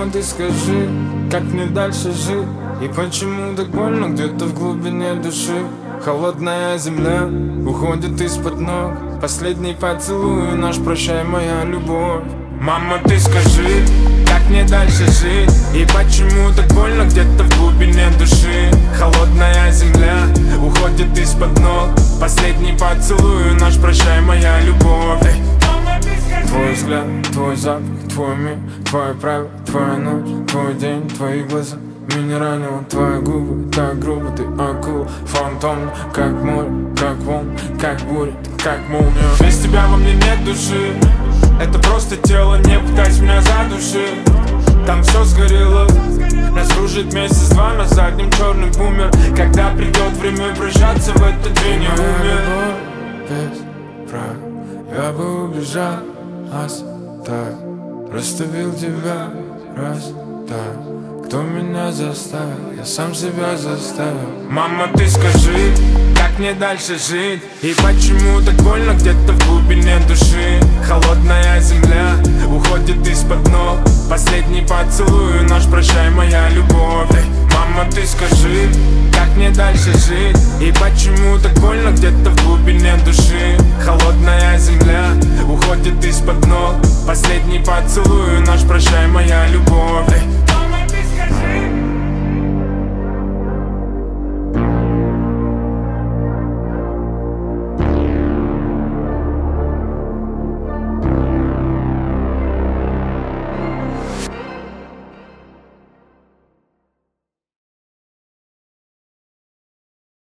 Мама, ты скажи, как мне дальше жить? И почему так больно где-то в глубине души? Холодная земля уходит из-под ног. Последний поцелуй наш, прощай, моя любовь. Мама, ты скажи, как мне дальше жить? И почему так больно где-то в глубине души? Холодная земля уходит из-под ног. Последний поцелуй наш, прощай, моя любовь. Твой взгляд, твой запах, твой мир, твои правила, твоя ночь, твой день, твои глаза. Меня ранило, твои губы, так грубо, ты акула, фантом, как море, как волн, как буря, как молния. Без тебя во мне нет души, это просто тело, не пытайся меня задушить. Там все сгорело, нас кружит месяц-два на заднем черный бумер. Когда придет время прощаться, в этот день я умер. Без прав, я бы убежал, оставь, расставил тебя, расставь. Кто меня заставил? Я сам себя заставил. Мама, ты скажи, как мне дальше жить? И почему так больно где-то в глубине души? Холодная земля уходит из-под ног. Последний поцелуй наш, прощай, моя любовь.